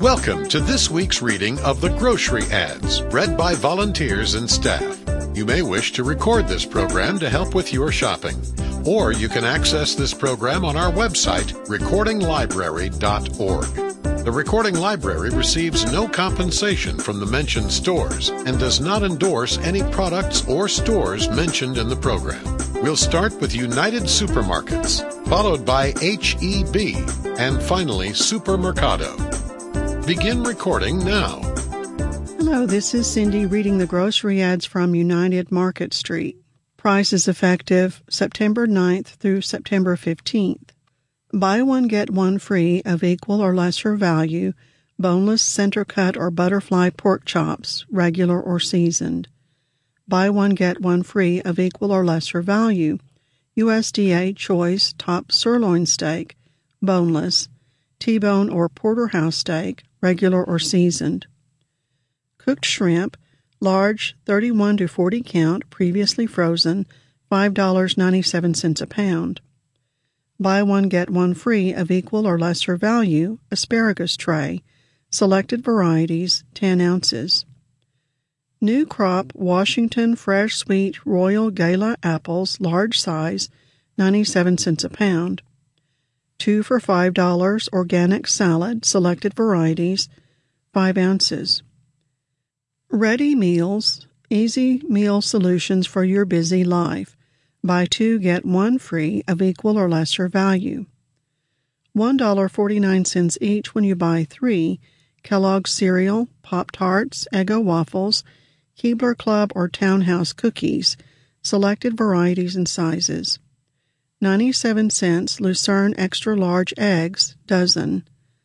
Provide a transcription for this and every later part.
Welcome to this week's reading of the Grocery Ads, read by volunteers and staff. You may wish to record this program to help with your shopping, or you can access this program on our website, recordinglibrary.org. The Recording Library receives no compensation from the mentioned stores and does not endorse any products or stores mentioned in the program. We'll start with United Supermarkets, followed by H-E-B, and finally Supermercado. Begin recording now. Hello, this is Cindy reading the grocery ads from United Market Street. Prices effective September 9th through September 15th. Buy one, get one free of equal or lesser value, boneless, center cut, or butterfly pork chops, regular or seasoned. Buy one, get one free of equal or lesser value, USDA choice top sirloin steak, boneless, T-bone or porterhouse steak, regular or seasoned. Cooked shrimp, large 31 to 40 count, previously frozen, $5.97 a pound. Buy one, get one free of equal or lesser value, asparagus tray, selected varieties, 10 ounces. New crop Washington Fresh Sweet Royal Gala apples, large size, 97 cents a pound. 2 for $5 organic salad, selected varieties, 5 ounces. Ready meals, easy meal solutions for your busy life. Buy 2, get 1 free of equal or lesser value. $1.49 each when you buy 3 Kellogg's cereal, Pop-Tarts, Eggo waffles, Keebler Club or Townhouse cookies, selected varieties and sizes. 97 cents Lucerne extra large eggs, dozen.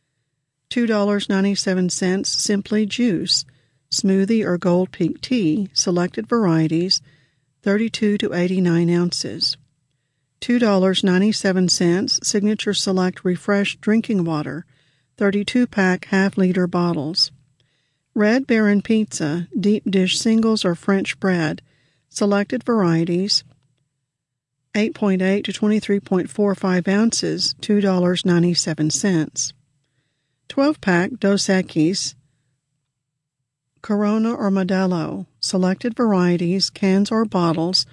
$2.97 Simply Juice, smoothie or Gold Peak tea, selected varieties, 32 to 89 ounces. $2.97 Signature Select Refresh drinking water, 32-pack half-liter bottles. Red Baron Pizza, deep dish singles or French bread, selected varieties, 8.8 to 23.45 ounces, $2.97. 12-pack Dos Equis, Corona or Modelo, selected varieties, cans or bottles,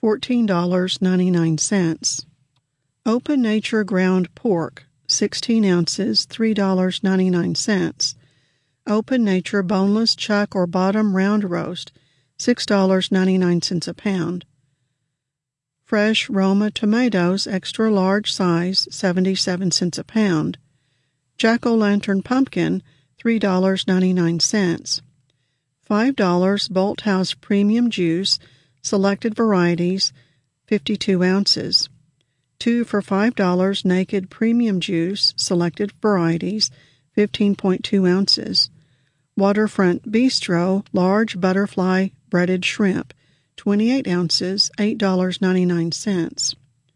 $14.99. Open Nature ground pork, 16 ounces, $3.99. Open Nature boneless chuck or bottom round roast, $6.99 a pound. Fresh Roma tomatoes, extra large size, 77 cents a pound. Jack-o'-lantern pumpkin, $3.99. $5 Bolthouse premium juice, selected varieties, 52 ounces. 2 for $5 naked premium juice, selected varieties, 15.2 ounces. Waterfront Bistro large butterfly breaded shrimp, 28 ounces, $8.99.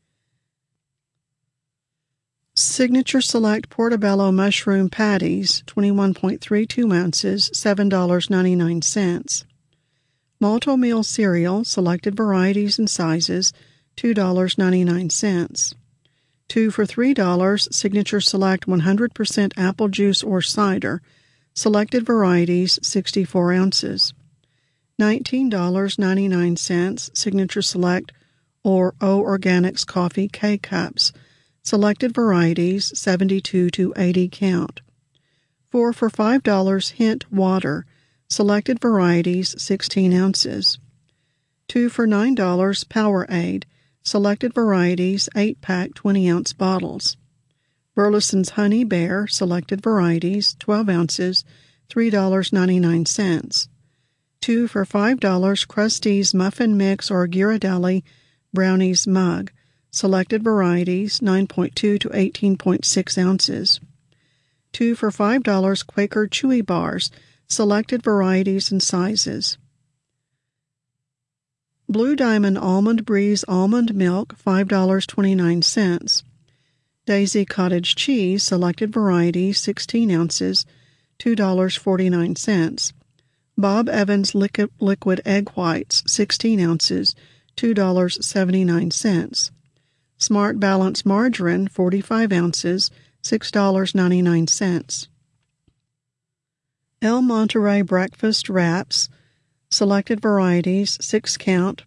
Signature Select Portobello Mushroom Patties, 21.32 ounces, $7.99. Multi-meal cereal, selected varieties and sizes, $2.99. 2 for $3 Signature Select 100% apple juice or cider, selected varieties, 64 ounces. $19.99 Signature Select or O Organics Coffee K-Cups, selected varieties, 72 to 80 count. 4 for $5 Hint Water, selected varieties, 16 ounces. 2 for $9 Powerade, selected varieties, 8-pack 20-ounce bottles. Burleson's Honey Bear, selected varieties, 12 ounces, $3.99. 2 for $5 Krusteaz Muffin Mix or Ghirardelli Brownies Mug, selected varieties, 9.2 to 18.6 ounces. 2 for $5 Quaker Chewy Bars, selected varieties and sizes. Blue Diamond Almond Breeze Almond Milk, $5.29. Daisy Cottage Cheese, selected varieties, 16 ounces, $2.49. Bob Evans Liquid Egg Whites, 16 ounces, $2.79. Smart Balance Margarine, 45 ounces, $6.99. El Monterey breakfast wraps, selected varieties, 8 count,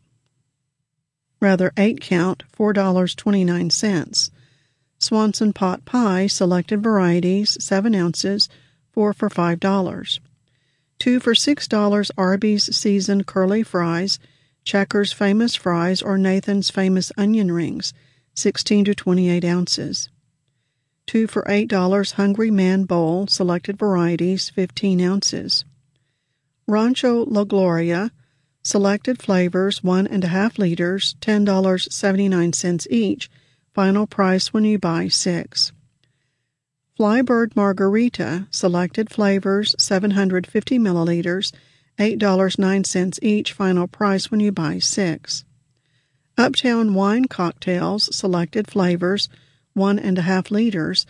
$4.29. Swanson pot pie, selected varieties, 7 ounces, 4 for $5. 2 for $6 Arby's seasoned curly fries, Checkers famous fries, or Nathan's famous onion rings, 16 to 28 ounces. 2 for $8 Hungry Man bowl, selected varieties, 15 ounces. Rancho La Gloria, selected flavors, 1.5 liters, $10.79 each, final price when you buy 6. Flybird Margarita, selected flavors, 750 milliliters, $8.09 each, final price when you buy 6. Uptown Wine Cocktails, selected flavors, 1.5 liters,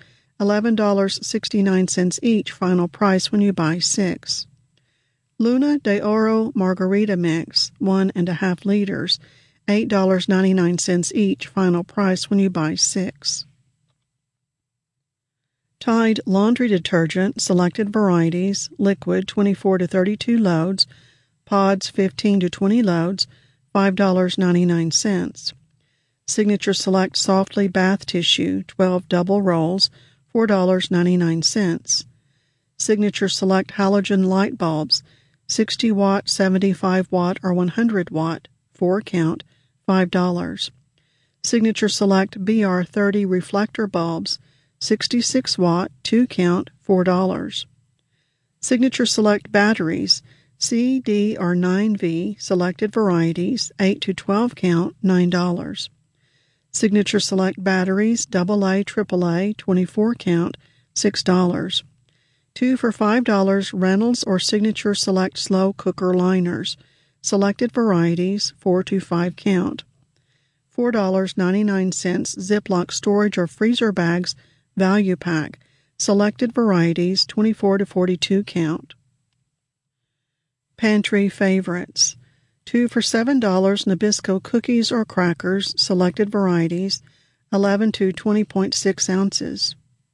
$11.69 each, final price when you buy 6. Luna de Oro Margarita Mix, 1.5 liters, $8.99 each, final price when you buy 6. Tide Laundry Detergent, selected varieties, liquid 24 to 32 loads, pods 15 to 20 loads, $5.99. Signature Select Softly Bath Tissue, 12 double rolls, $4.99. Signature Select Halogen Light Bulbs, 60 watt, 75 watt, or 100 watt, 4 count, $5. Signature Select BR30 Reflector Bulbs, 66 watt, 2 count, $4. Signature Select Batteries, C, D, or 9V, selected varieties, 8 to 12 count, $9. Signature Select Batteries, AA, AAA, 24 count, $6. 2 for $5 Reynolds or Signature Select Slow Cooker Liners, selected varieties, 4 to 5 count. $4.99 Ziploc Storage or Freezer Bags Value Pack, selected varieties, 24 to 42 count. Pantry Favorites, 2 for $7 Nabisco Cookies or Crackers, selected varieties, 11 to 20.6 ounces.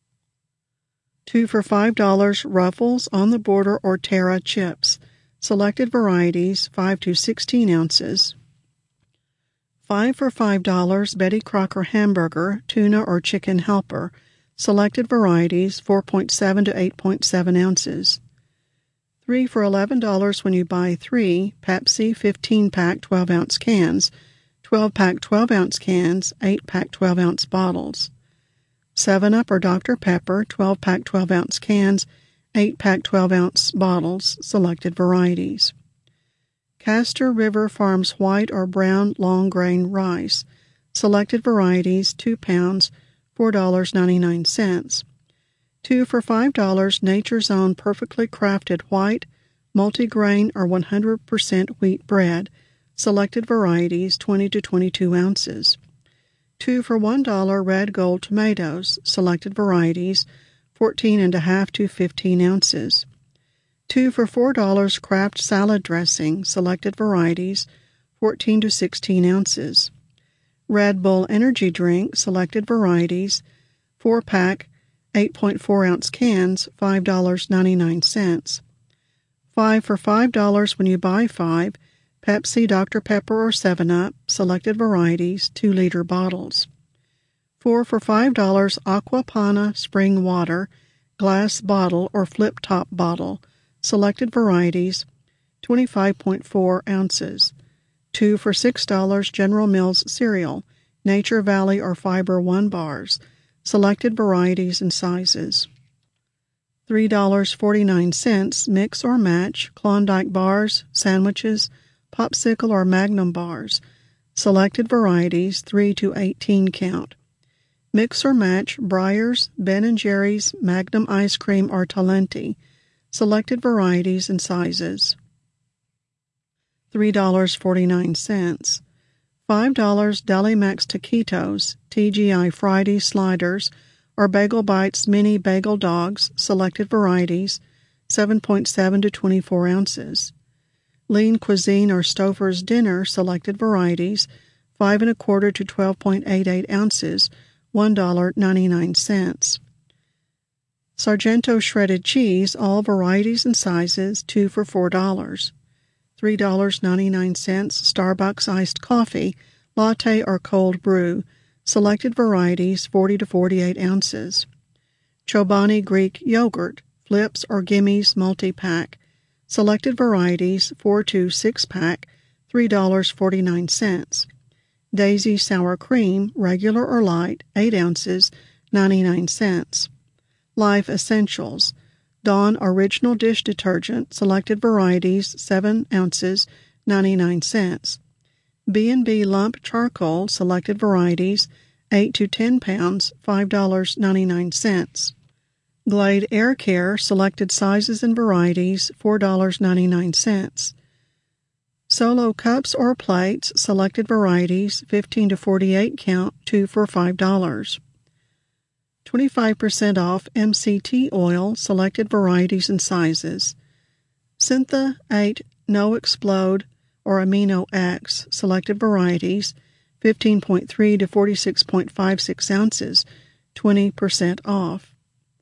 2 for $5 Ruffles On the Border or Terra Chips, selected varieties, 5 to 16 ounces. 5 for $5 Betty Crocker Hamburger, Tuna or Chicken Helper, selected varieties, 4.7 to 8.7 ounces. 3 for $11 when you buy 3 Pepsi 15-pack 12-ounce cans, 12-pack 12-ounce cans, 8-pack 12-ounce bottles. 7-Up or Dr. Pepper 12-pack 12-ounce cans, 8-pack 12-ounce bottles, selected varieties. Castor River Farms white or brown long grain rice, selected varieties, 2 pounds, $4.99. 2 for $5 Nature's Own Perfectly Crafted White, Multigrain or 100% Wheat Bread, selected varieties, 20 to 22 ounces. 2 for $1 Red Gold Tomatoes, selected varieties, 14.5 to 15 ounces. 2 for $4 Kraft Salad Dressing, selected varieties, 14 to 16 ounces. Red Bull Energy Drink, selected varieties, 4-pack, 8.4-ounce cans, $5.99. 5 for $5 when you buy 5, Pepsi, Dr. Pepper, or 7-Up, selected varieties, 2-liter bottles. 4 for $5 Aqua Panna Spring Water, glass bottle or flip-top bottle, selected varieties, 25.4 ounces. 2 for $6 General Mills Cereal, Nature Valley or Fiber 1 bars, selected varieties and sizes. $3.49 Mix or Match Klondike bars, sandwiches, popsicle or Magnum bars, selected varieties, 3 to 18 count. Mix or Match Breyers, Ben & Jerry's, Magnum ice cream or Talenti, selected varieties and sizes. $3.49. $5 Deli Max Taquitos, TGI Friday Sliders, or Bagel Bites Mini Bagel Dogs, selected varieties, 7.7 to 24 ounces. Lean Cuisine or Stouffer's Dinner, selected varieties, 5 1/4 to 12.88 ounces, $1.99. Sargento shredded cheese, all varieties and sizes, 2 for $4. $3.99 Starbucks iced coffee, latte or cold brew, selected varieties, 40 to 48 ounces. Chobani Greek yogurt, flips or gimmies multi-pack, selected varieties, 4 to 6-pack, $3.49. Daisy sour cream, regular or light, 8 ounces, 99 cents. Life Essentials, Dawn Original Dish Detergent, selected varieties, 7 ounces, 99 cents. B&B Lump Charcoal, selected varieties, 8 to 10 pounds, $5.99. Glade Air Care, selected sizes and varieties, $4.99. Solo Cups or Plates, selected varieties, 15 to 48 count, 2 for $5. 25% off MCT oil, selected varieties and sizes. Syntha 8 No Explode or Amino X, selected varieties, 15.3 to 46.56 ounces, 20% off.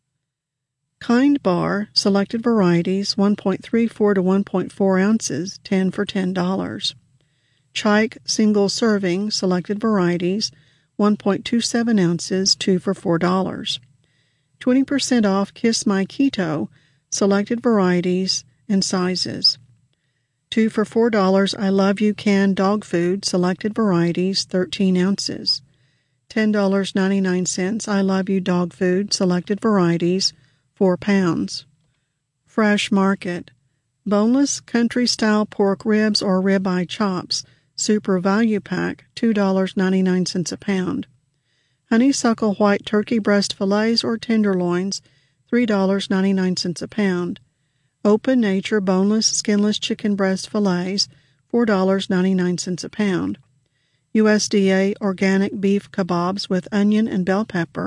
Kind Bar, selected varieties, 1.34 to 1.4 ounces, 10 for $10. Chike Single Serving, selected varieties, 1.27 ounces, 2 for $4. 20% off Kiss My Keto, selected varieties and sizes. 2 for $4 I Love You canned dog food, selected varieties, 13 ounces. $10.99 I Love You dog food, selected varieties, 4 pounds. Fresh Market, boneless country-style pork ribs or ribeye chops, Super Value Pack, $2.99 a pound. Honeysuckle white turkey breast fillets or tenderloins, $3.99 a pound. Open Nature boneless skinless chicken breast fillets, $4.99 a pound. USDA organic beef kebabs with onion and bell pepper,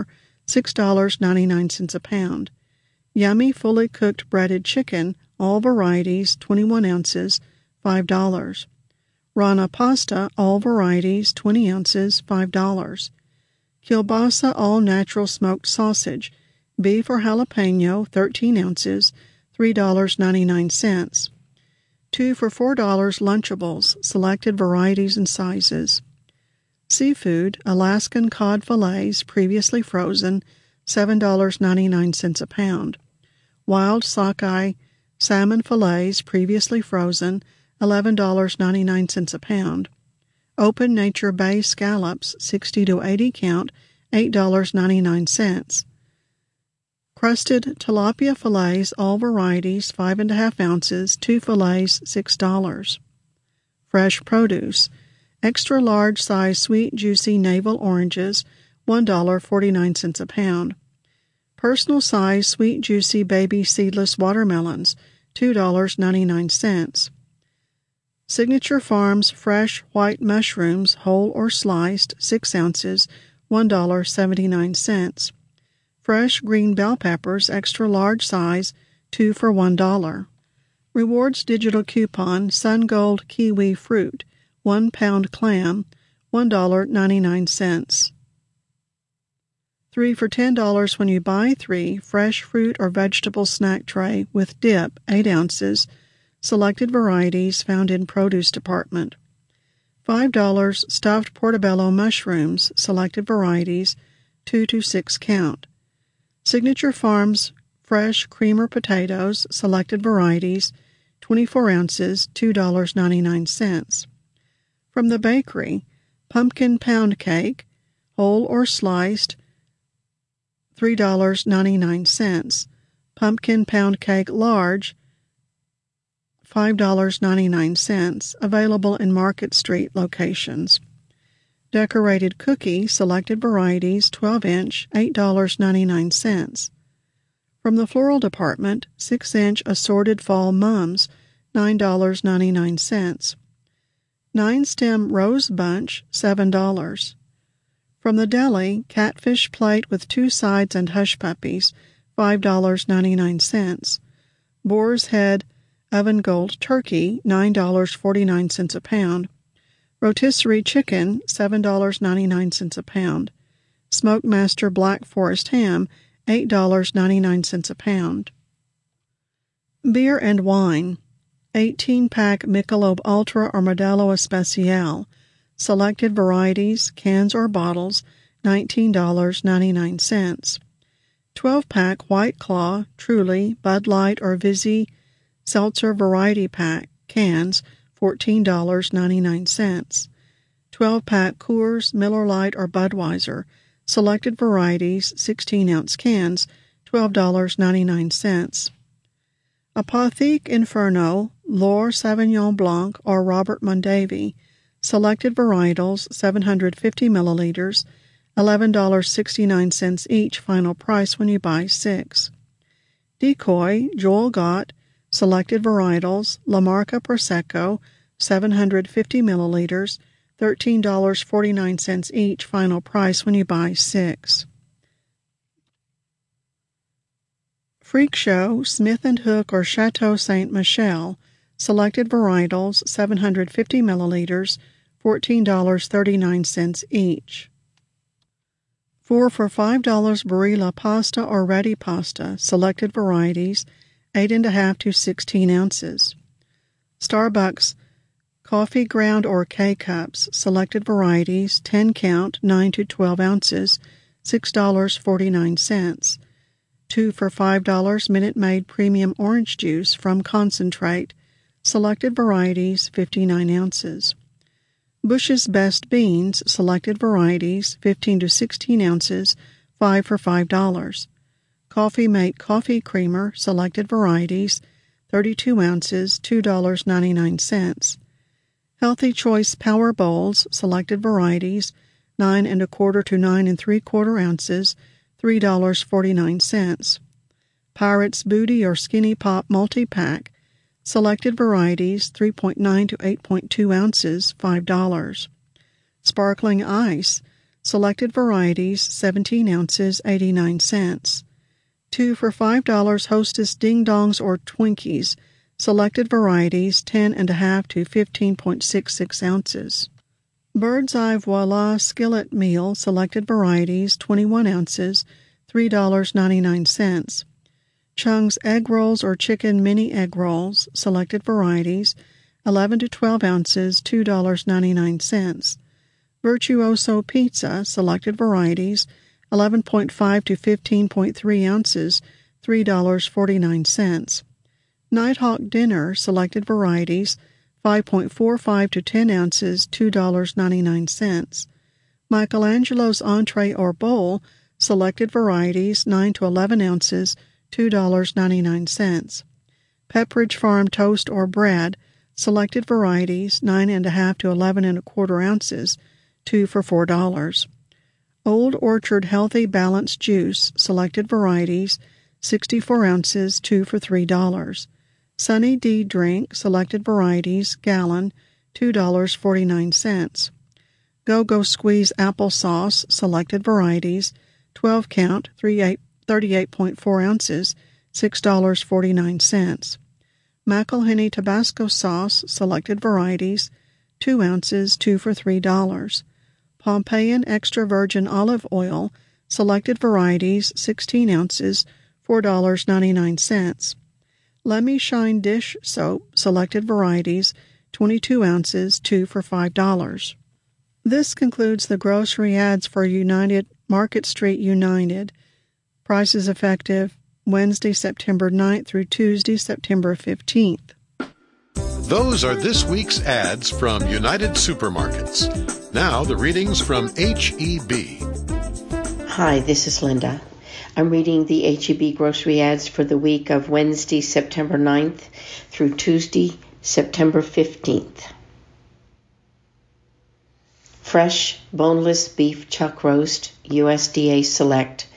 $6.99 a pound. Yummy fully cooked breaded chicken, all varieties, 21 ounces, $5. Rana pasta, all varieties, 20 ounces, $5. Kielbasa all-natural smoked sausage, beef or jalapeno, 13 ounces, $3.99. 2 for $4 Lunchables, selected varieties and sizes. Seafood, Alaskan cod fillets, previously frozen, $7.99 a pound. Wild sockeye salmon fillets, previously frozen, $11.99 a pound. Open Nature Bay scallops, 60 to 80 count, $8.99. Crusted tilapia fillets, all varieties, 5½ ounces, 2 fillets, $6. Fresh Produce, extra large size sweet juicy navel oranges, $1.49 a pound. Personal size sweet juicy baby seedless watermelons, $2.99. Signature Farms fresh white mushrooms, whole or sliced, 6 ounces, $1.79. Fresh green bell peppers, extra large size, 2 for $1. Rewards digital coupon, Sun Gold kiwi fruit, 1 pound clam, $1.99. 3 for $10 when you buy 3, fresh fruit or vegetable snack tray with dip, 8 ounces, selected varieties found in produce department. $5 stuffed portobello mushrooms, selected varieties, 2 to 6 count. Signature Farms fresh creamer potatoes, selected varieties, 24 ounces, $2.99. From the bakery, pumpkin pound cake, whole or sliced, $3.99. Pumpkin pound cake large, $5.99, available in Market Street locations. Decorated cookie, selected varieties, 12-inch, $8.99. From the floral department, 6-inch assorted fall mums, $9.99. 9-stem rose bunch, $7. From the deli, catfish plate with 2 sides and hush puppies, $5.99. Boar's head oven gold turkey, $9.49 a pound. Rotisserie chicken, $7.99 a pound. Smokemaster Black Forest ham, $8.99 a pound. Beer and wine, 18-pack Michelob Ultra or Modelo Especial, selected varieties, cans or bottles, $19.99. 12-pack White Claw, Truly, Bud Light or Vizzy Seltzer Variety Pack, cans, $14.99. 12-pack Coors, Miller Lite or Budweiser, selected varieties, 16-ounce cans, $12.99. Apothique Inferno, L'Or Sauvignon Blanc or Robert Mondavi, selected varietals, 750 milliliters, $11.69 each, final price when you buy 6. Decoy, Joel Gott, selected varietals, La Marca Prosecco, 750 milliliters, $13.49 each, final price when you buy 6. Freak Show, Smith & Hook or Chateau Ste. Michelle, selected varietals, 750 milliliters, $14.39 each. 4 for $5 Barilla pasta or ready pasta, selected varieties, 8.5 to 16 ounces. Starbucks coffee ground or K-Cups, selected varieties, 10 count, 9 to 12 ounces, $6.49. 2 for $5 Minute Maid Premium Orange Juice from Concentrate, selected varieties, 59 ounces. Bush's Best Beans, selected varieties, 15 to 16 ounces, 5 for $5. Coffee Mate Coffee Creamer, selected varieties, 32 ounces, $2.99. Healthy Choice Power Bowls, selected varieties, 9 1/4 to 9 3/4 ounces, $3.49. Pirate's Booty or Skinny Pop Multi-Pack, selected varieties, 3.9 to 8.2 ounces, $5. Sparkling Ice, selected varieties, 17 ounces, 89 cents. 2 for $5 Hostess Ding Dongs or Twinkies, selected varieties, 10.5 to 15.66 ounces. Bird's Eye Voila Skillet Meal, selected varieties, 21 ounces, $3.99. Chung's Egg Rolls or Chicken Mini Egg Rolls, selected varieties, 11 to 12 ounces, $2.99. Virtuoso Pizza, selected varieties, 11.5 to 15.3 ounces, $3.49. Nighthawk Dinner, selected varieties, 5.45 to 10 ounces, $2.99. Michelangelo's Entree or Bowl, selected varieties, 9 to 11 ounces, $2.99. Pepperidge Farm Toast or Bread, selected varieties, 9.5 to 11 1/4 ounces, 2 for $4. Old Orchard Healthy Balanced Juice, selected varieties, 64 ounces, 2 for $3. Sunny D Drink, selected varieties, gallon, $2.49. Go-Go Squeeze Applesauce, selected varieties, 12 count, 38.4 ounces, $6.49. McElhenney Tabasco Sauce, selected varieties, 2 ounces, 2 for $3. Pompeian Extra Virgin Olive Oil, selected varieties, 16 ounces, $4.99. Lemmy Shine Dish Soap, selected varieties, 22 ounces, 2 for $5. This concludes the grocery ads for United Market Street United. Prices effective Wednesday, September 9th through Tuesday, September 15th. Those are this week's ads from United Supermarkets. Now the readings from H-E-B. Hi, this is Linda. I'm reading the H-E-B grocery ads for the week of Wednesday, September 9th through Tuesday, September 15th. Fresh, boneless beef chuck roast, USDA Select,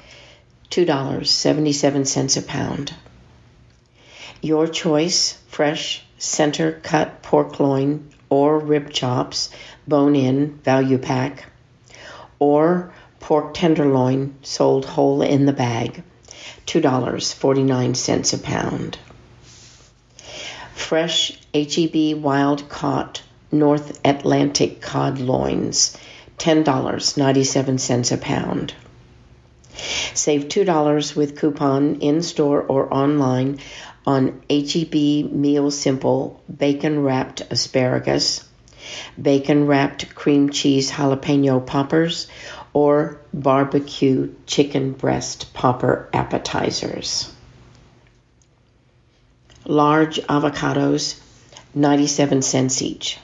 $2.77 a pound. Your choice, fresh, center-cut pork loin or rib chops, bone-in, value pack, or pork tenderloin sold whole in the bag, $2.49 a pound. Fresh H-E-B wild-caught North Atlantic cod loins, $10.97 a pound. Save $2 with coupon in-store or online on H-E-B Meal Simple bacon-wrapped asparagus, bacon-wrapped cream cheese jalapeno poppers, or barbecue chicken breast popper appetizers. Large avocados, 97 cents each.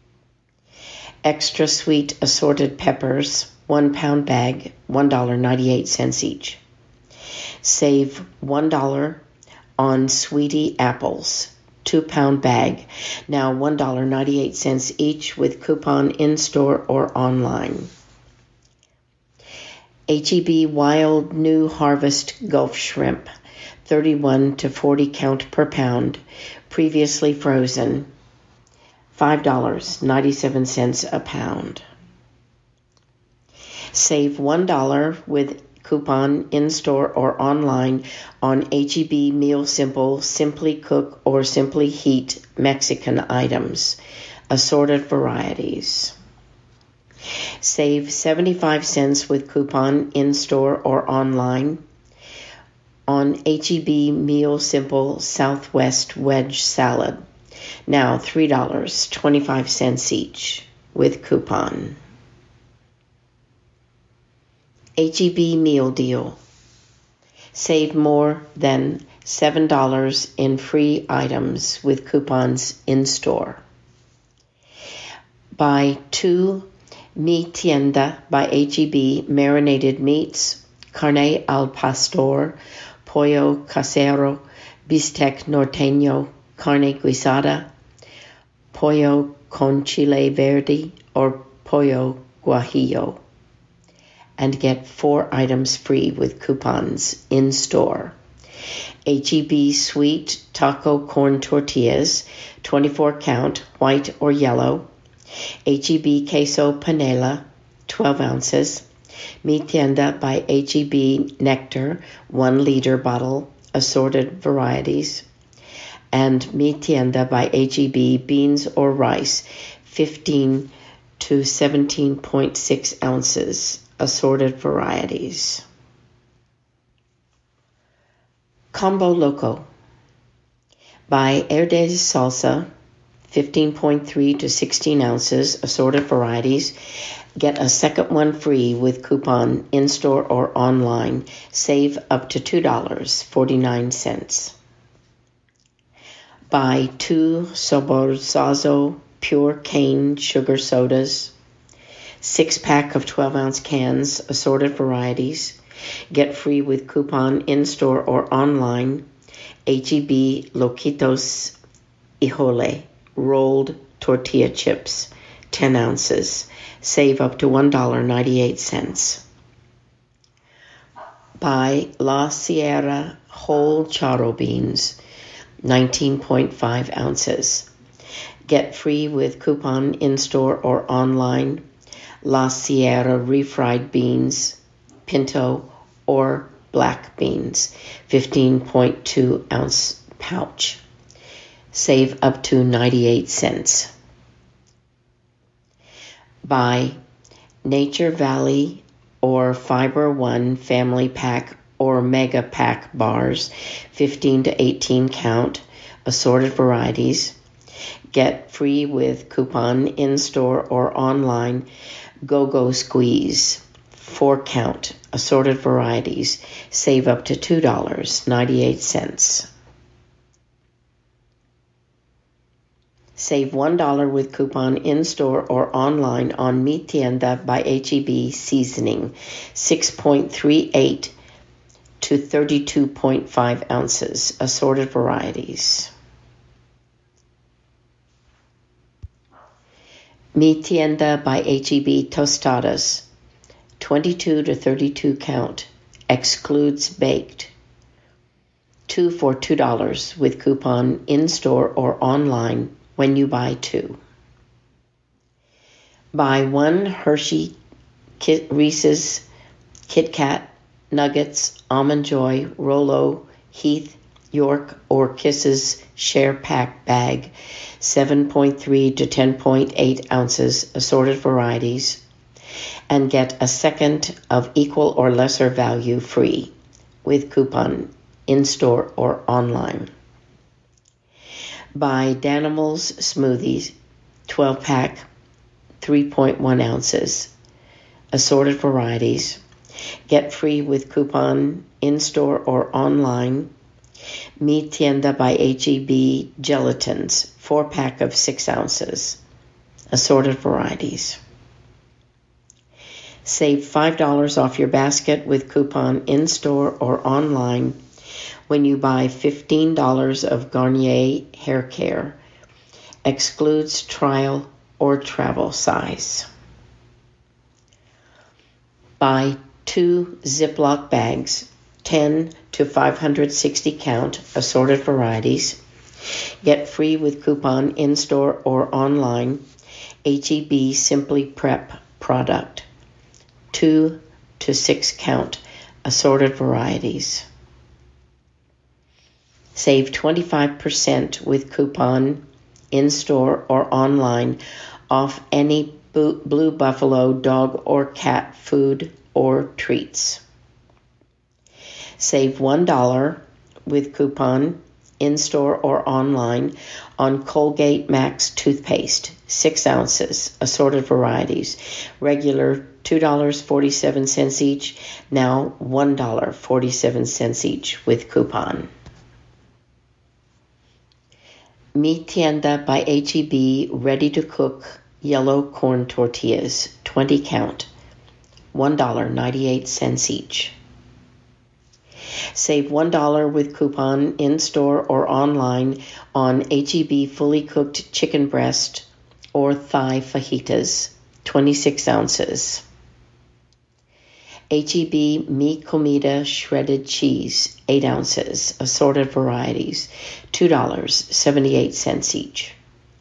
Extra sweet assorted peppers, 1 pound bag, $1.98 each. Save $1 on Sweetie apples, 2 pound bag, now $1.98 each with coupon in-store or online. H-E-B Wild New Harvest Gulf Shrimp, 31 to 40 count per pound, previously frozen, $5.97 a pound. Save $1 with coupon in-store or online on H-E-B Meal Simple, Simply Cook, or Simply Heat Mexican items, assorted varieties. Save 75 cents with coupon in-store or online on H-E-B Meal Simple Southwest Wedge Salad, now $3.25 each with coupon. H-E-B Meal Deal. Save more than $7 in free items with coupons in-store. Buy 2 Mi Tienda by H-E-B marinated meats, carne al pastor, pollo casero, bistec norteño, carne guisada, pollo con chile verde, or pollo guajillo, and get 4 items free with coupons in-store. H-E-B Sweet Taco Corn Tortillas, 24 count, white or yellow. H-E-B Queso Panela, 12 ounces. Mi Tienda by H-E-B Nectar, 1 liter bottle, assorted varieties. And Mi Tienda by H-E-B Beans or Rice, 15 to 17.6 ounces, assorted varieties. Combo Loco. Buy Herdez Salsa, 15.3 to 16 ounces, assorted varieties. Get a second one free with coupon in-store or online. Save up to $2.49. Buy 2 Saborzazo pure cane sugar sodas, 6-pack of 12-ounce cans, assorted varieties. Get free with coupon in-store or online. H-E-B Loquitos Híjole rolled tortilla chips, 10 ounces. Save up to $1.98. Buy La Sierra whole charro beans, 19.5 ounces. Get free with coupon in-store or online. La Sierra refried beans, pinto or black beans, 15.2 ounce pouch. Save up to 98 cents. Buy Nature Valley or Fiber One family pack or mega pack bars, 15 to 18 count, assorted varieties. Get free with coupon in-store or online. Go-Go Squeeze, 4 count, assorted varieties. Save up to $2.98. Save $1 with coupon in-store or online on Mi Tienda by H-E-B seasoning, 6.38 to 32.5 ounces, assorted varieties. Mi Tienda by H-E-B tostadas, 22 to 32 count, excludes baked, 2 for $2 with coupon in-store or online when you buy 2. Buy 1 Hershey Reese's Kit Kat Nuggets, Almond Joy, Rolo, Heath, York, or Kisses Share Pack bag, 7.3 to 10.8 ounces, assorted varieties. and get a second of equal or lesser value free with coupon in-store or online. Buy Danimals Smoothies 12-pack, 3.1 ounces, assorted varieties. Get free with coupon in-store or online. Mi Tienda by H-E-B Gelatins, 4-pack of 6 ounces, assorted varieties. Save $5 off your basket with coupon in-store or online when you buy $15 of Garnier Hair Care. Excludes trial or travel size. Buy 2 Ziploc bags, 10 to 560 count, assorted varieties. Get free with coupon in-store or online. H-E-B Simply Prep product, 2 to 6 count, assorted varieties. Save 25% with coupon in-store or online off any Blue Buffalo dog or cat food or treats. Save $1 with coupon in-store or online on Colgate Max toothpaste, 6 ounces, assorted varieties. Regular $2.47 each, now $1.47 each with coupon. Mi Tienda by H-E-B ready-to-cook yellow corn tortillas, 20 count, $1.98 each. Save $1 with coupon in-store or online on H-E-B fully cooked chicken breast or thigh fajitas, 26 ounces. H-E-B Mi Comida shredded cheese, 8 ounces, assorted varieties, $2.78 each.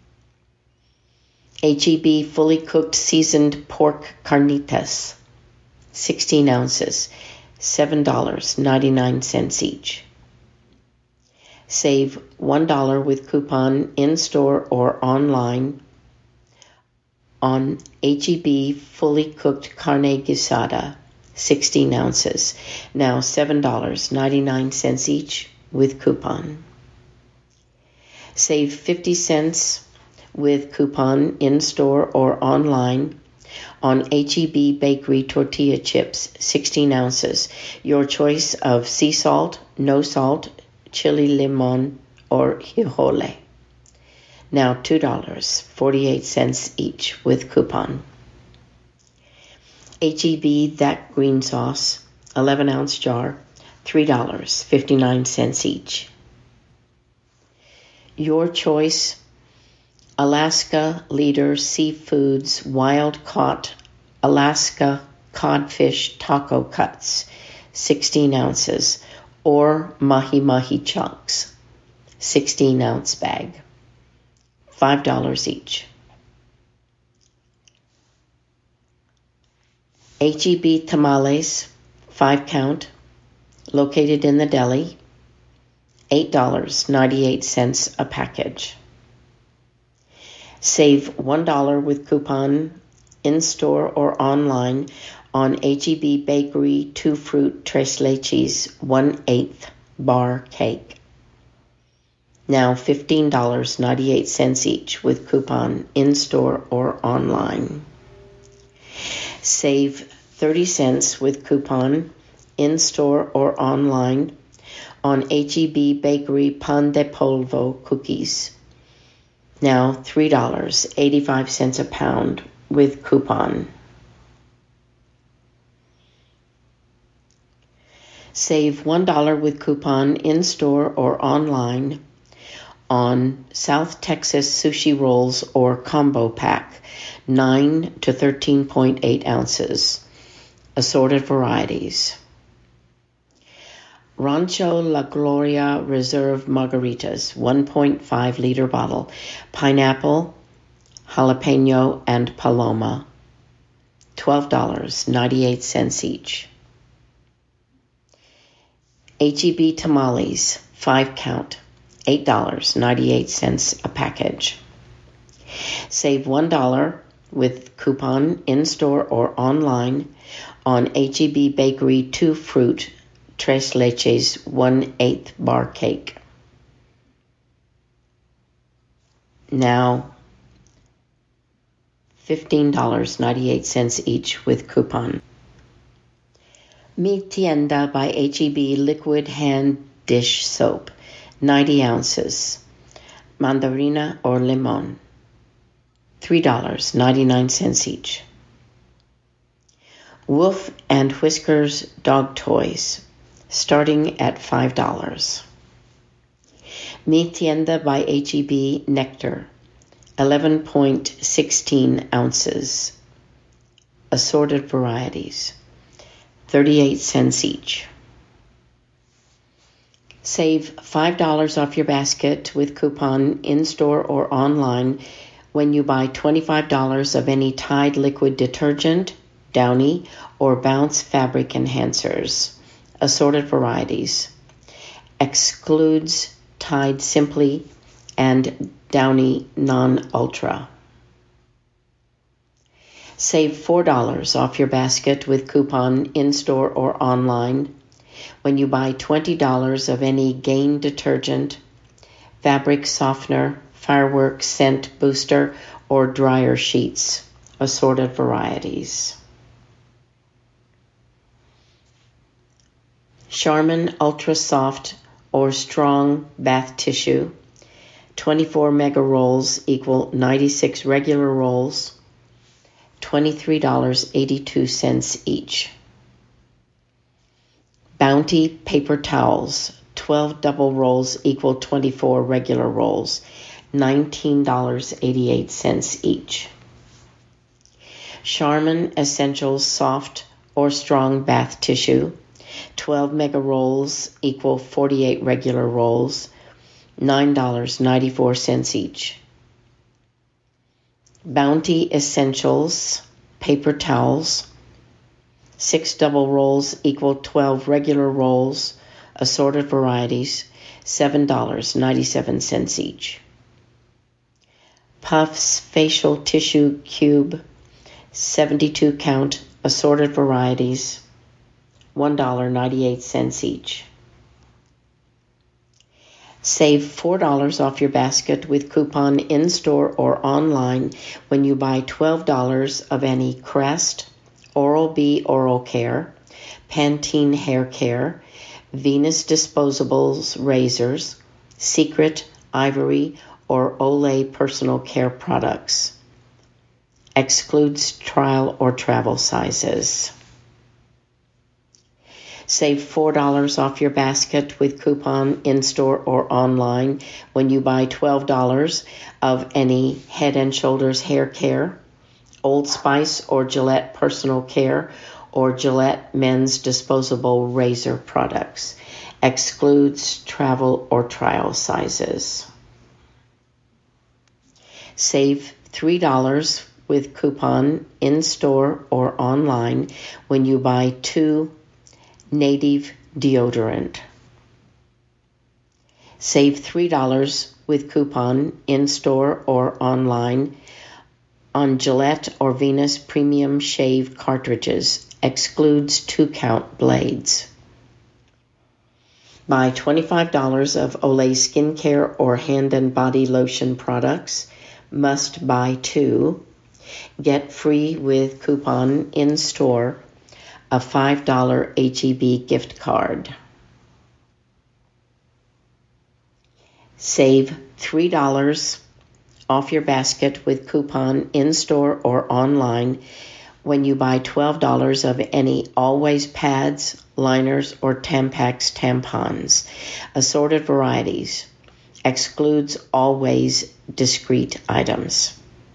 H-E-B fully cooked seasoned pork carnitas, 16 ounces, $7.99 each. Save $1 with coupon in-store or online on H-E-B fully cooked carne guisada, 16 ounces, now $7.99 each with coupon. Save 50 cents with coupon in-store or online on H-E-B Bakery tortilla chips, 16 ounces. Your choice of sea salt, no salt, chili limon, or hijole. Now $2.48 each with coupon. H-E-B That Green Sauce, 11-ounce jar, $3.59 each. Your choice, Alaska Leader Seafoods Wild Caught Alaska Codfish Taco Cuts, 16 ounces, or Mahi Mahi Chunks, 16-ounce bag, $5 each. H-E-B Tamales, 5 count, located in the deli, $8.98 a package. Save $1 with coupon in-store or online on H-E-B Bakery 2-fruit tres leches 1/8 bar cake. Now $15.98 each with coupon in-store or online. Save 30 cents with coupon in-store or online on H-E-B Bakery Pan de Polvo cookies. Now $3.85 a pound with coupon. Save $1 with coupon in-store or online on South Texas sushi rolls or combo pack, 9 to 13.8 ounces, assorted varieties. Rancho La Gloria Reserve Margaritas, 1.5 liter bottle, pineapple, jalapeno, and paloma, $12.98 each. H-E-B Tamales, 5 count, $8.98 a package. Save $1 with coupon in-store or online on H-E-B Bakery 2 Fruit Tres Leches 1/8 bar cake. Now $15.98 each with coupon. Mi Tienda by H-E-B liquid hand dish soap, 90 ounces, mandarina or limon, $3.99 each. Wolf and Whiskers dog toys, starting at $5. Mi Tienda by H-E-B nectar, 11.16 ounces, assorted varieties, 38 cents each. Save $5 off your basket with coupon in-store or online when you buy $25 of any Tide liquid detergent, Downy, or Bounce fabric enhancers, assorted varieties. Excludes Tide Simply and Downy Non-Ultra. Save $4 off your basket with coupon in-store or online when you buy $20 of any Gain detergent, fabric softener, firework scent booster, or dryer sheets, assorted varieties. Charmin Ultra Soft or Strong Bath Tissue, 24 mega rolls equal 96 regular rolls, $23.82 each. Bounty Paper Towels, 12 double rolls equal 24 regular rolls, $19.88 each. Charmin Essentials Soft or Strong Bath Tissue, 12 mega rolls equal 48 regular rolls, $9.94 each. Bounty Essentials Paper Towels, 6 double rolls equal 12 regular rolls, assorted varieties, $7.97 each. Puffs Facial Tissue Cube, 72 count, assorted varieties, $1.98 each. Save $4 off your basket with coupon in-store or online when you buy $12 of any Crest, Oral-B Oral Care, Pantene Hair Care, Venus Disposables Razors, Secret, Ivory, or Olay Personal Care products. Excludes trial or travel sizes. Save $4 off your basket with coupon in-store or online when you buy $12 of any Head & Shoulders Hair Care, Old Spice or Gillette Personal Care, or Gillette Men's Disposable Razor products. Excludes travel or trial sizes. Save $3 with coupon in-store or online when you buy 2 Native deodorant. Save $3 with coupon in-store or online on Gillette or Venus Premium Shave Cartridges. Excludes 2-count blades. Buy $25 of Olay skincare or hand and body lotion products. Must buy 2. Get free with coupon in-store a $5 H-E-B gift card. Save $3 off your basket with coupon in-store or online when you buy $12 of any Always pads, liners, or Tampax tampons. Assorted varieties. Excludes Always discrete items.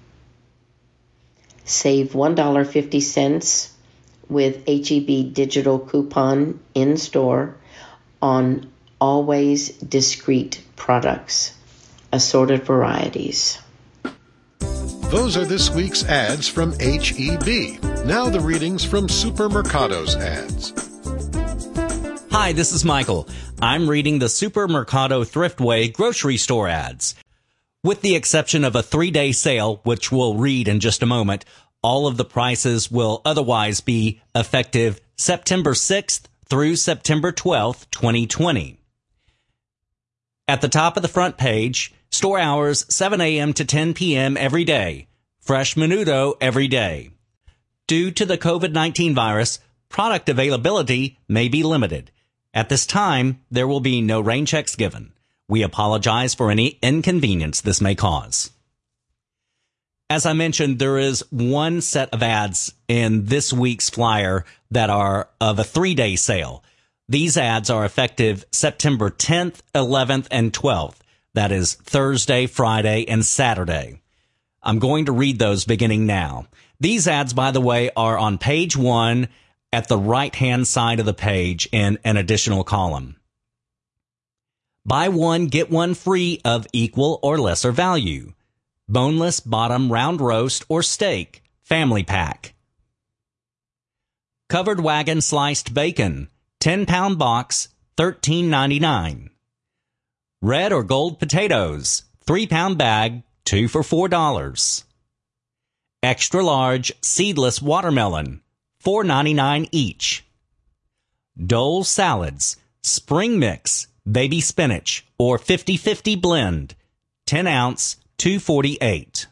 Save $1.50 with H-E-B digital coupon in-store on Always discrete products. Assorted varieties. Those are this week's ads from H-E-B. Now the readings from Supermercado's ads. Hi, this is Michael. I'm reading the Supermercado Thriftway grocery store ads. With the exception of a 3-day sale, which we'll read in just a moment, all of the prices will otherwise be effective September 6th through September 12th, 2020. At the top of the front page, store hours 7 a.m. to 10 p.m. every day. Fresh Menudo every day. Due to the COVID-19 virus, product availability may be limited. At this time, there will be no rain checks given. We apologize for any inconvenience this may cause. As I mentioned, there is one set of ads in this week's flyer that are of a 3-day sale. These ads are effective September 10th, 11th, and 12th. That is Thursday, Friday, and Saturday. I'm going to read those beginning now. These ads, by the way, are on page 1 at the right-hand side of the page in an additional column. Buy one, get one free of equal or lesser value. Boneless bottom round roast or steak, family pack. Covered wagon sliced bacon, 10-pound box, $13.99. Red or gold potatoes, 3-pound bag, 2 for $4. Extra large seedless watermelon, $4.99 each. Dole salads, spring mix, baby spinach, or 50-50 blend, 10 ounce, $2.48.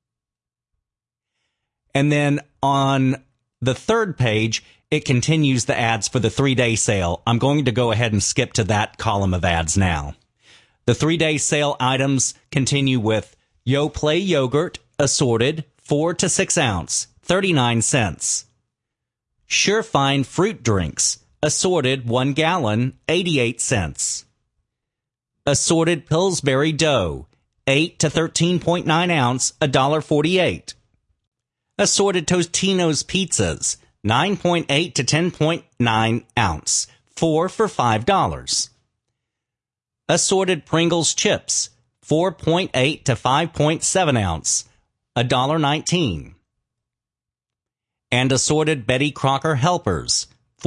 And then on the third page, it continues the ads for the 3-day sale. I'm going to go ahead and skip to that column of ads now. The 3-day sale items continue with Yoplait yogurt, assorted, 4 to 6 ounce, 39 cents. Surefine fruit drinks, assorted, 1 gallon, 88 cents. Assorted Pillsbury dough, 8 to 13.9 ounce, $1.48. Assorted Totino's pizzas, 9.8 to 10.9 ounce, 4 for $5. Assorted Pringles chips, 4.8 to 5.7 ounce, $1.19. And assorted Betty Crocker helpers,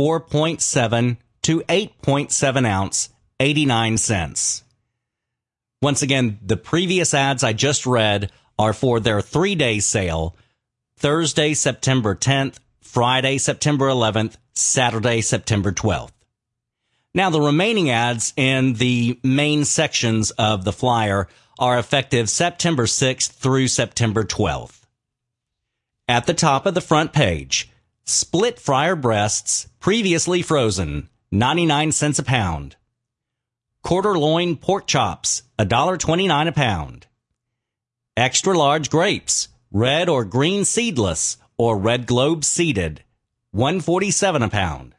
4.7 to 8.7 ounce, 89 cents. Once again, the previous ads I just read are for their 3-day sale, Thursday, September 10th, Friday, September 11th, Saturday, September 12th. Now, the remaining ads in the main sections of the flyer are effective September 6th through September 12th. At the top of the front page, split fryer breasts, previously frozen, 99 cents a pound. Quarter loin pork chops, $1.29 a pound. Extra large grapes, red or green seedless or red globe seeded, $1.47 a pound.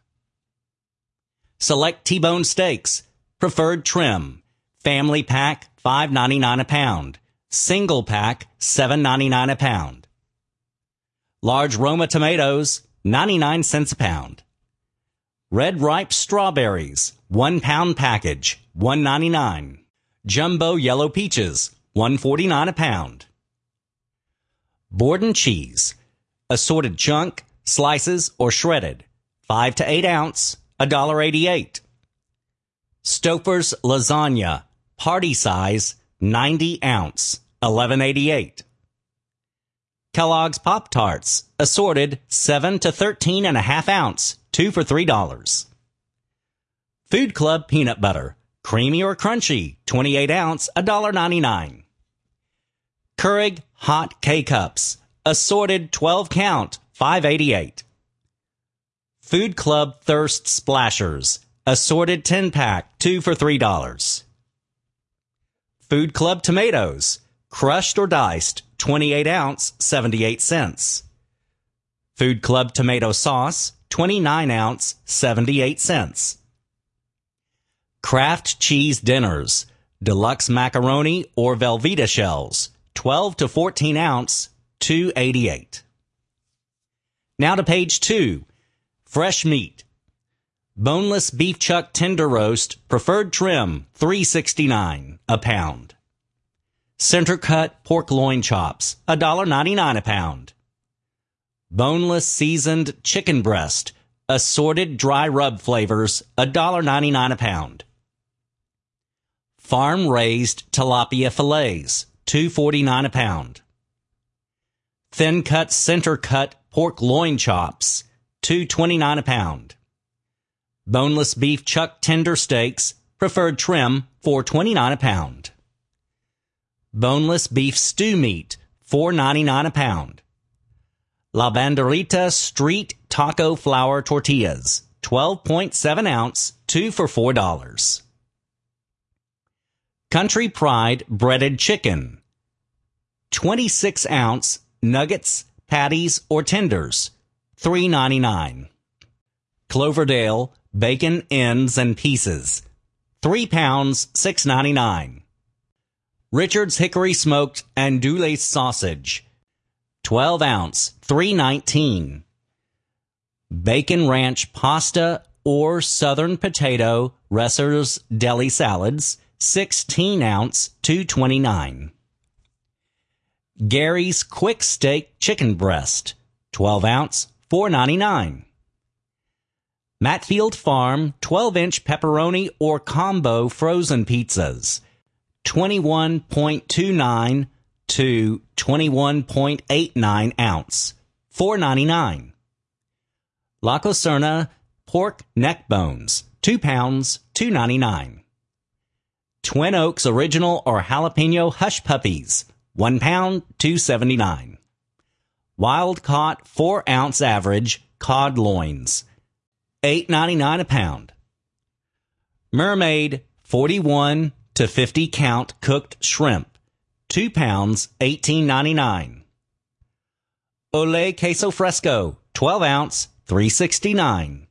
Select T-bone steaks, preferred trim, family pack, $5.99 a pound. Single pack, $7.99 a pound. Large Roma tomatoes, 99 cents a pound. Red ripe strawberries, 1 pound package, $1.99. Jumbo yellow peaches, $1.49 a pound. Borden cheese, assorted chunk, slices, or shredded, 5 to 8 ounce, $1.88. Stouffer's lasagna, party size, 90 ounce, $11.88. Kellogg's Pop-Tarts, assorted, 7 to 13.5 ounce, 2 for $3. Food Club peanut butter, creamy or crunchy, 28 ounce, $1.99. Keurig hot K-Cups, assorted 12 count, $5.88. Food Club Thirst Splashers, assorted 10-pack, 2 for $3. Food Club tomatoes, crushed or diced, 28 ounce, 78 cents. Food Club tomato sauce, 29 ounce, 78 cents. Kraft cheese dinners, deluxe macaroni or Velveeta shells, 12 to 14 ounce, $2.88. Now to page 2, fresh meat. Boneless beef chuck tender roast, preferred trim, $3.69 a pound. Center cut pork loin chops, $1.99 a pound. Boneless seasoned chicken breast, assorted dry rub flavors, $1.99 a pound. Farm raised tilapia fillets, $2.49 a pound. Thin cut center cut pork loin chops, $2.29 a pound. Boneless beef chuck tender steaks, preferred trim, $4.29 a pound. Boneless beef stew meat, $4.99 a pound. La Banderita street taco flour tortillas, 12.7 ounce, 2 for $4. Country Pride breaded chicken, 26 ounce nuggets, patties, or tenders, $3.99. Cloverdale bacon ends and pieces, 3 pounds, $6.99. Richard's Hickory Smoked Andouille Sausage, 12 ounce, $3.19. Bacon Ranch Pasta or Southern Potato Resser's Deli Salads, 16 ounce, $2.29. Gary's Quick Steak Chicken Breast, 12 ounce, $4.99. Matfield Farm 12-inch pepperoni or combo frozen pizzas, 21.29 to 21.89 ounce, $4.99. La Coserna pork neck bones, 2 pounds, $2.99. Twin Oaks Original or Jalapeno Hush Puppies, 1 pound, $2.79. Wild Caught 4 ounce average cod loins, $8.99 a pound. Mermaid 41 to 50 count cooked shrimp, 2 pounds, $18.99. Olé Queso Fresco, 12 ounce, $3.69.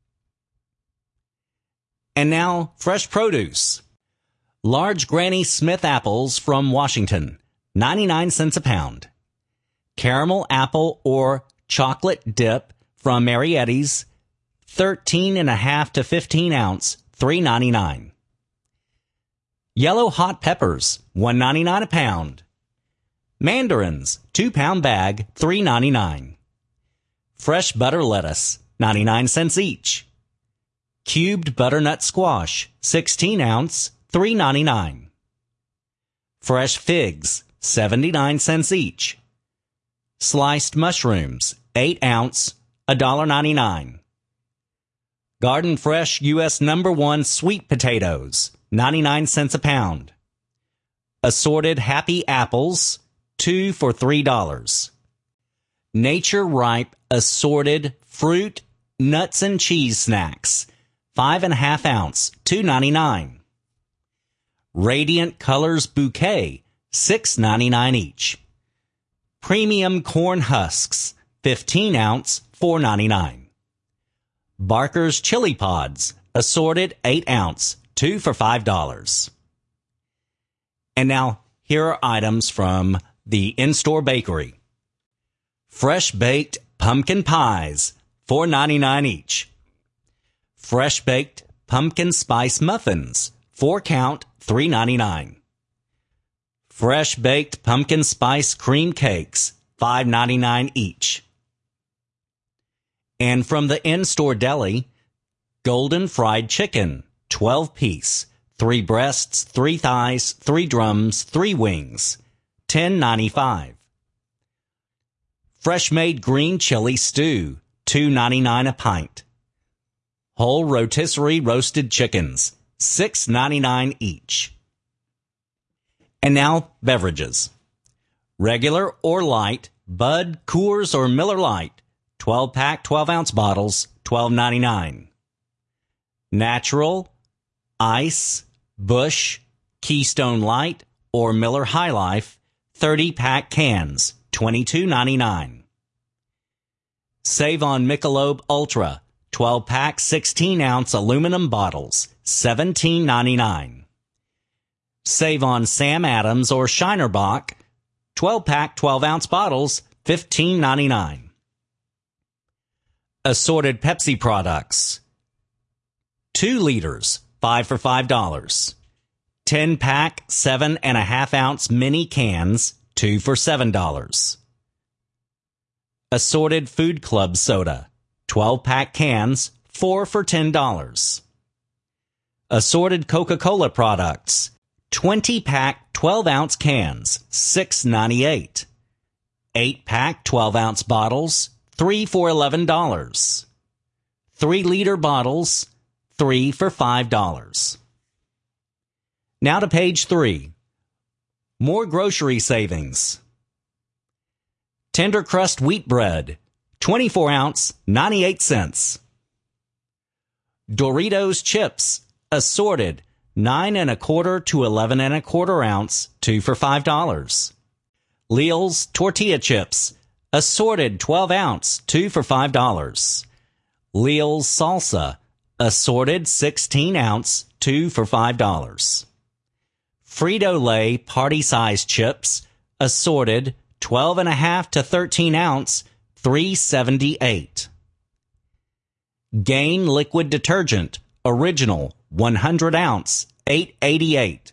And now, fresh produce. Large Granny Smith apples from Washington, 99 cents a pound. Caramel apple or chocolate dip from Marietta's, 13.5 to 15 ounce, $3.99. Yellow hot peppers, $1.99 a pound. Mandarins, 2-pound bag, $3.99. Fresh butter lettuce, 99 cents each. Cubed butternut squash, 16 ounce, $3.99. Fresh figs, 79 cents each. Sliced mushrooms, 8 ounce, $1.99. Garden Fresh U.S. #1 sweet potatoes, 99 cents a pound. Assorted Happy Apples, 2 for $3. Nature Ripe assorted fruit, nuts, and cheese snacks, 5.5 ounce, $2.99. Radiant Colors Bouquet, $6.99 each. Premium Corn Husks, 15 ounce, $4.99. Barker's Chili Pods, assorted 8 ounce, 2 for $5. And now, here are items from the in-store bakery. Fresh baked pumpkin pies, $4.99 each. Fresh baked pumpkin spice muffins, 4 count, $3.99. Fresh baked pumpkin spice cream cakes, $5.99 each. And from the in-store deli, golden fried chicken, 12-piece, 3 breasts, 3 thighs, 3 drums, 3 wings, $10.95. Fresh made green chili stew, $2.99 a pint. Whole rotisserie roasted chickens, $6.99 each. And now, beverages. Regular or light, Bud, Coors, or Miller Lite, 12-pack, 12-ounce bottles, $12.99. Natural, Ice, Busch, Keystone Light, or Miller High Life, 30-pack cans, $22.99. Save on Michelob Ultra, 12-pack, 16-ounce aluminum bottles, $17.99. Save on Sam Adams or Shiner Bock, 12-pack, 12-ounce bottles, $15.99. Assorted Pepsi products, 2 liters, 5 for $5. 10-pack, 7.5-ounce mini cans, 2 for $7. Assorted Food Club soda, 12-pack cans, 4 for $10. Assorted Coca-Cola products, 20-pack 12-ounce cans, $6.98. 8-pack 12-ounce bottles, 3 for $11. 3-liter bottles, 3 for $5. Now to page 3. More grocery savings. Tender crust wheat bread, 24 ounce, 98 cents. Doritos chips, assorted, 9 1/4 to 11 1/4 ounce, 2 for $5. Leal's tortilla chips, assorted, 12 ounce, 2 for $5. Leal's salsa, assorted, 16 ounce, 2 for $5. Frito-Lay party-size chips, assorted, 12 1/2 to 13 ounce, $3.78. Gain liquid detergent, original, 100 ounce, $8.88.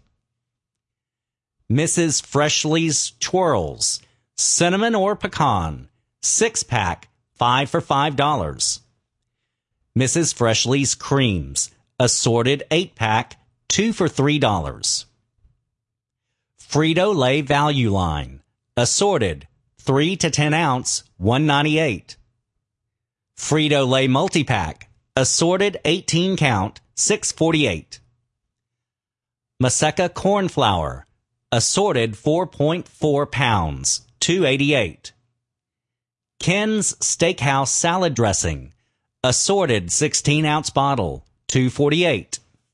Mrs. Freshley's Twirls, cinnamon or pecan, 6-pack, 5 for $5. Mrs. Freshley's Creams, assorted 8-pack, 2 for $3. Frito-Lay Value Line, assorted, 3 to 10 ounce, $1.98. Frito-Lay Multipack, assorted 18 count, $6.48. Maseka Corn Flour, assorted 4.4 pounds, $2.88. Ken's Steakhouse Salad Dressing, assorted 16-ounce bottle, $2.48.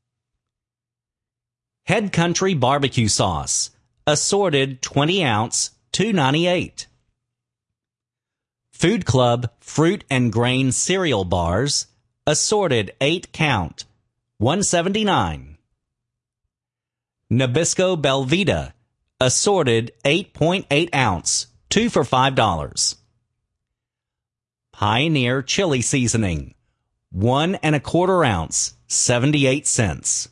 Head Country Barbecue Sauce, assorted 20-ounce, $2.98. Food Club Fruit and Grain Cereal Bars, assorted 8 count, $1.79. Nabisco Belvita, assorted 8.8 ounce, 2 for $5. Pioneer Chili Seasoning, 1 1/4 ounce, 78 cents.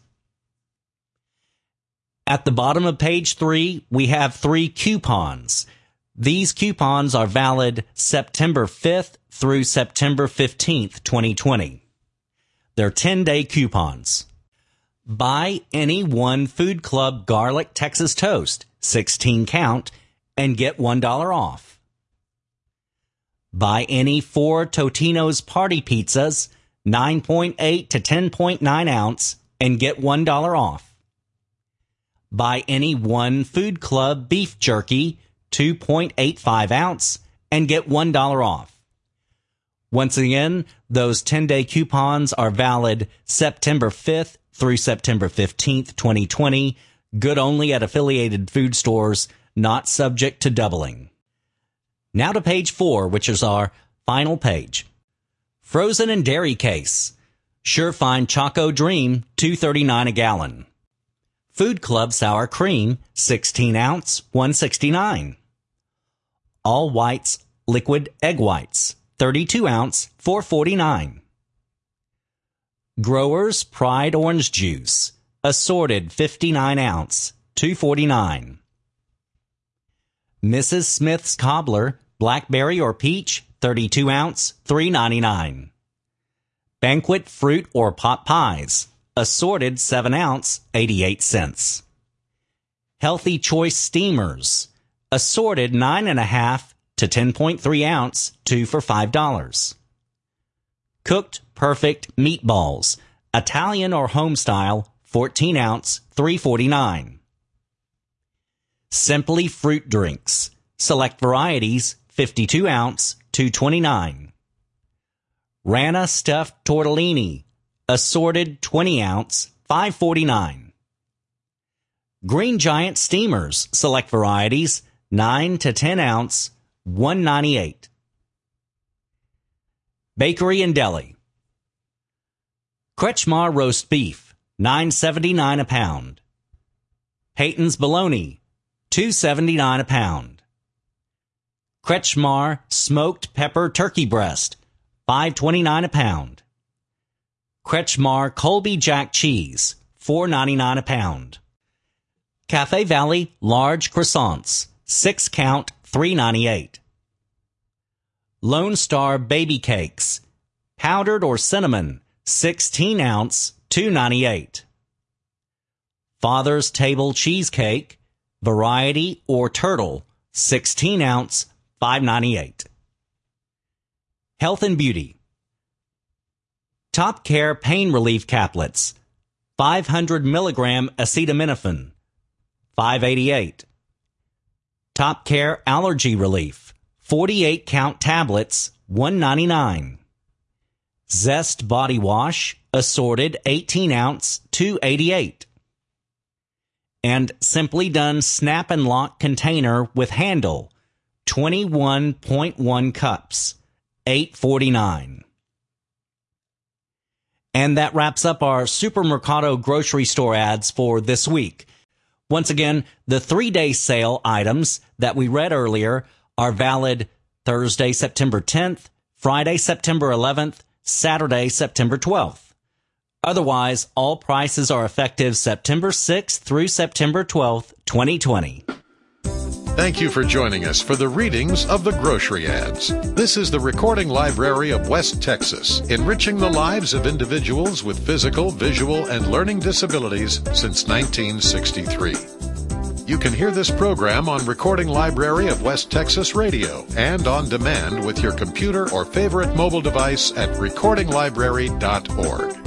At the bottom of page 3, we have 3 coupons. These coupons are valid September 5th through September 15th, 2020. They're 10-day coupons. Buy any 1 Food Club Garlic Texas Toast, 16 count, and get $1 off. Buy any 4 Totino's Party Pizzas, 9.8 to 10.9 ounce, and get $1 off. Buy any 1 Food Club Beef Jerky, 2.85 ounce, and get $1 off. Once again, those 10-day coupons are valid September 5th through September 15th, 2020. Good only at affiliated food stores, not subject to doubling. Now to page 4, which is our final page. Frozen and dairy case. Surefine Choco Dream, $2.39 a gallon. Food Club Sour Cream, 16 ounce, $1.69. All Whites Liquid Egg Whites, 32 ounce, $4.49. Growers Pride Orange Juice, assorted 59 ounce, $2.49. Mrs. Smith's Cobbler, Blackberry or Peach, 32 ounce, $3.99. Banquet Fruit or Pot Pies, assorted 7 ounce, 88 cents. Healthy Choice Steamers, assorted 9 1/2 to 10.3 ounce, 2 for $5. Cooked Perfect Meatballs, Italian or home style, 14 ounce, $3.49. Simply Fruit Drinks, select varieties, 52 ounce, $2.29. Rana Stuffed Tortellini, assorted 20 ounce, $5.49. Green Giant Steamers, select varieties, 9 to 10 ounce, $1.98. Bakery and Deli. Kretschmar Roast Beef, $9.79 a pound. Peyton's Bologna, $2.79 a pound. Kretschmar Smoked Pepper Turkey Breast, $5.29 a pound. Kretschmar Colby Jack Cheese, $4.99 a pound. Cafe Valley Large Croissants, 6 count, $3.98. Lone Star Baby Cakes, powdered or cinnamon, 16 ounce, $2.98. Father's Table Cheesecake, Variety or Turtle, 16 ounce, $5.98. Health and Beauty. Top Care Pain Relief Caplets, 500 milligram acetaminophen, $5.88. Top Care Allergy Relief, 48 count tablets, $1.99. Zest Body Wash, assorted 18 ounce, $2.88. And Simply Done Snap and Lock Container with Handle, 21.1 cups, $8.49. And that wraps up our Supermercado grocery store ads for this week. Once again, the 3-day sale items that we read earlier are valid Thursday, September 10th, Friday, September 11th, Saturday, September 12th. Otherwise, all prices are effective September 6th through September 12th, 2020. Thank you for joining us for the readings of the grocery ads. This is the Recording Library of West Texas, enriching the lives of individuals with physical, visual, and learning disabilities since 1963. You can hear this program on Recording Library of West Texas Radio and on demand with your computer or favorite mobile device at recordinglibrary.org.